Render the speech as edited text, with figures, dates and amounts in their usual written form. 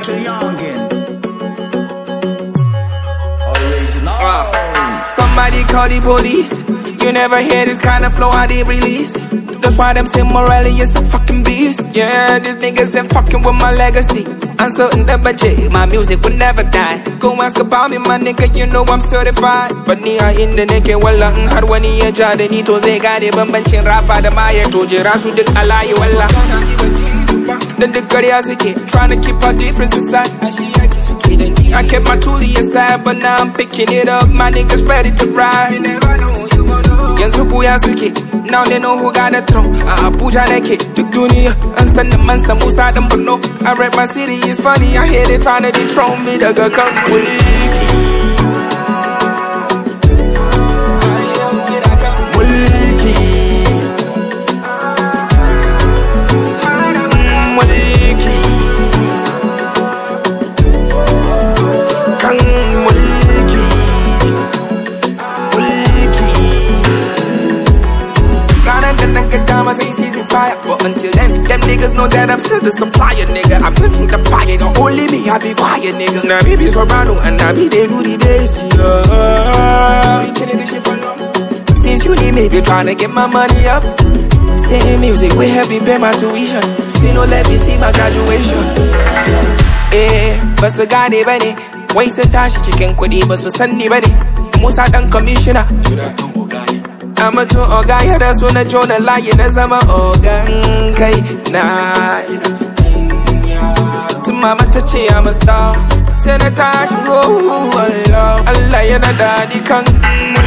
Dr. Youngin. Original. Somebody call the police. You never hear this kind of flow how they release. That's why them say Morelli is a fucking beast. Yeah, these niggas ain't fucking with my legacy. I'm certain that my music will never die. Go ask about me, my nigga, you know I'm certified. But ni a inda nake walla in har wani ya ja da ni to zai gane bambancin rapper da maya to jira su duk alayi walla. Dan duk ƙarya suke trying to keep our differences aside. I kept my toolie aside, but now I'm picking it up. My niggas ready to ride. Yanzu buya suke, now they know who got the throne. A Abuja nake, duk duniya an san da man san Musa dan Borno. I rap my city, it's funny, I hear they trying to dethrone me daga kan mulki. But until then, them niggas know that I'm still the supplier, nigga. I've been through the fire, don't only me, I be quiet, nigga. Now me be Soprano, and now me they do the days, yeah. We killing this shit for long. Since you need me, be trying to get my money up. Same music, we have been pay my tuition. Still no let me see my graduation. Eh, but so gane bane. Wasting time, chicken kudi, but so sunny bane. Musa dan commissioner. I'm a true organ, yeah, that's when I join the lion, that's I'm a organ, kai, nah. To mama touchy, I'm a star. Send a touch, oh, Allah, Allah, you're not daddy, kang.